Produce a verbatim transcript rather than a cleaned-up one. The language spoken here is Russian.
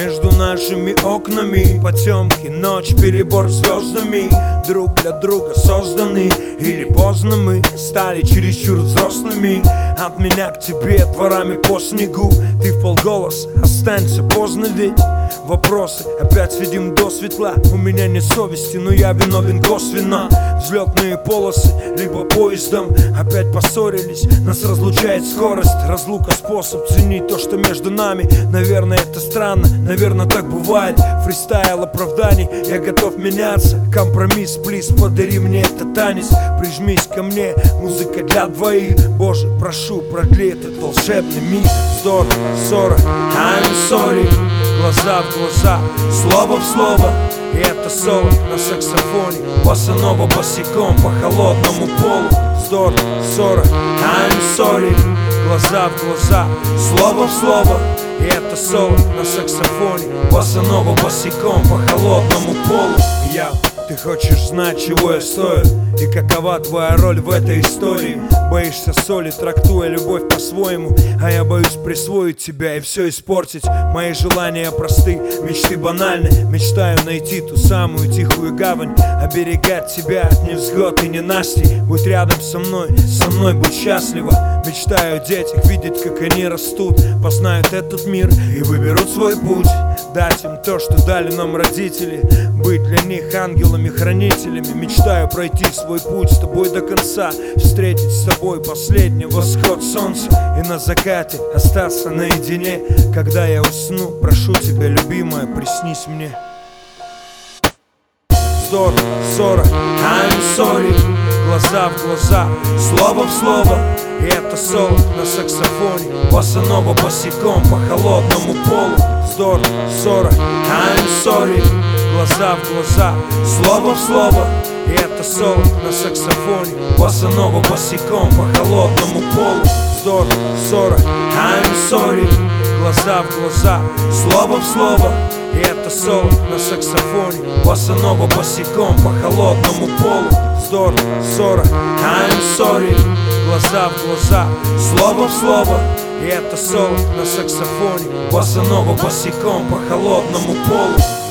Между нашими окнами потемки, ночь, перебор звездами. Друг для друга созданы, или поздно мы стали чересчур взрослыми. От меня к тебе дворами по снегу. Ты вполголоса, останься поздно ведь. Вопросы опять видим до светла. У меня нет совести, но я виновен косвенно. Взлетные полосы, либо поездом. Опять поссорились, нас разлучает скорость. Разлука способ ценить то, что между нами. Наверное, это странно, наверное, так бывает. Фристайл оправданий, я готов меняться. Компромисс, плиз, подари мне этот танец. Прижмись ко мне, музыка для двоих. Боже, прошу, продли этот волшебный миг. Вздор, ссора, I'm sorry. Глаза в глаза, слово в слово. И это соло на саксофоне. Босанова босиком по холодному полу. Вздор, ссора, I'm sorry. Глаза в глаза, слово в слово. И это соло на саксофоне. Босанова босиком по холодному полу. Я, ты хочешь знать, чего я стою? И какова твоя роль в этой истории? Боишься соли, трактуя любовь по-своему. А я боюсь присвоить тебя и все испортить. Мои желания просты, мечты банальны. Мечтаю найти ту самую тихую гавань. Оберегать тебя от невзгод и ненастий. Будь рядом со мной, со мной будь счастлива. Мечтаю о детях, видеть, как они растут. Познают этот мир и выберут свой путь. Дать им то, что дали нам родители. Быть для них ангелами-хранителями. Мечтаю пройти свой путь с тобой до конца. Встретить с тобой последний восход солнца. И на закате остаться наедине. Когда я усну, прошу тебя, любимая, приснись мне. Вздор, ссора, I'm sorry. Глаза в глаза, слово в слово. И это соло на саксофоне. Босанова босиком по холодному полу. Вздор, ссора, I'm sorry. Глаза в глаза, слово в слово. И это соло на саксофоне. Босанова босиком по холодному полу. Вздор, ссора, I'm sorry. Глаза в глаза, слово в слово. И это соло на саксофоне. Босанова босиком по холодному полу. Вздор, ссора, I'm sorry. Глаза в глаза, слово в слово. И это соло на саксофоне. Босанова босиком по холодному полу.